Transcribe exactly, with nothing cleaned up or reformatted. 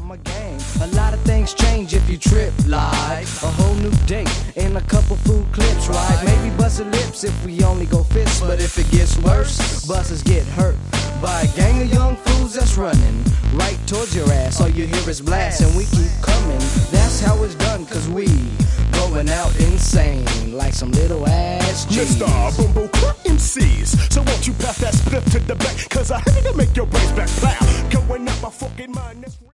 my game. A lot of things change if you trip live. A whole new date and a couple food clips, right? Maybe bustin' lips if we only go fists. But if it gets worse, busters get hurt by a gang of young fools that's running right towards your ass. All you hear is blast and we keep coming. That's how it's done, cause we going out insane like some little ass G's. Mister Boom Boom M Cs, so won't you pass that spliff to the back? Cause I hate to make your brains back plow. Going up my fucking mind.